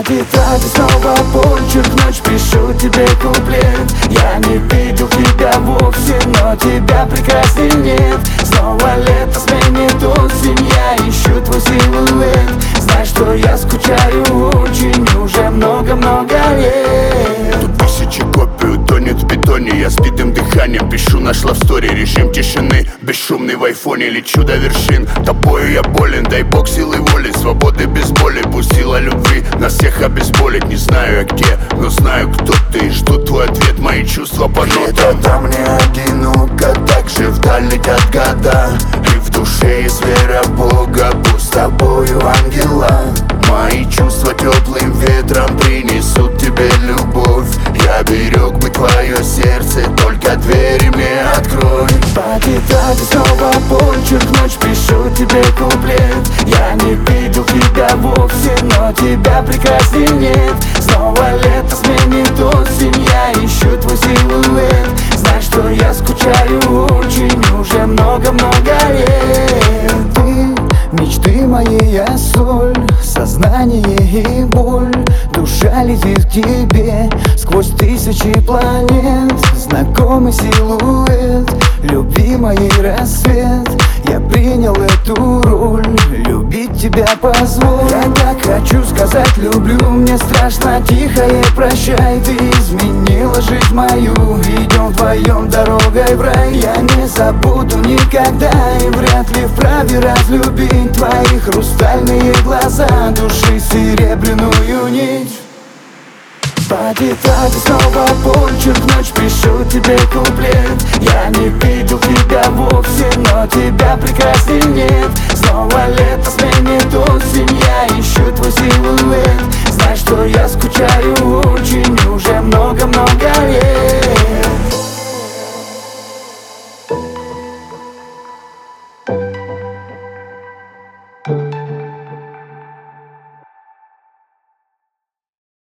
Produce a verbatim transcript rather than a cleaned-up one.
По тетради снова почерк, ночь пишу тебе куплет. Я не видел тебя вовсе, но тебя прекрасней нет. Снова лето сменит осень, я ищу твой силуэт. Знай, что я скучаю очень уже много-много лет. Тут тысячи копий утонет в бетоне. Я с битым дыханием пишу наш лавстори. Режим тишины, бесшумный в айфоне. Лечу до вершин, тобою я болен. Дай бог силы воли, свободы без боли. Пусть сила любви нас всех обезболит. Не знаю я где, но знаю кто ты. Жду твой ответ, мои чувства по нотам. Где-то там мне одиноко, так же вдаль летят года. И в душе есть вера в Бога, пусть с тобою ангела. Мои чувства теплым ветром принесут тебе любовь. Я берег бы твое сердце, только двери мне открой. По тетради снова почерк, ночь пишу тебе куплет. Я не видел тебя вовсе, но тебя прекрасней нет. Снова лето сменит осень, я ищу твой силуэт. Знай, что я скучаю очень уже много-много лет. Ты мечты моей, я соль, сознание и боль. Душа летит к тебе сквозь тысячи планет. Знакомый силуэт, любви моей рассвет. Я принял эту роль, любить тебя позволь. Я так хочу сказать люблю, мне страшно тихое прощай. Ты изменила жизнь мою, идем вдвоем дорогой в рай. Я не забуду никогда и вряд ли вправе разлюбить твои хрустальные глаза, души серебряную нить. По тетради снова почерк, ночь пишу тебе куплет. Я не видел тебя вовсе, но тебя прекрасней нет. Снова лето сменит осень, я ищу твой силуэт. Знай, что я скучаю очень уже много-много лет.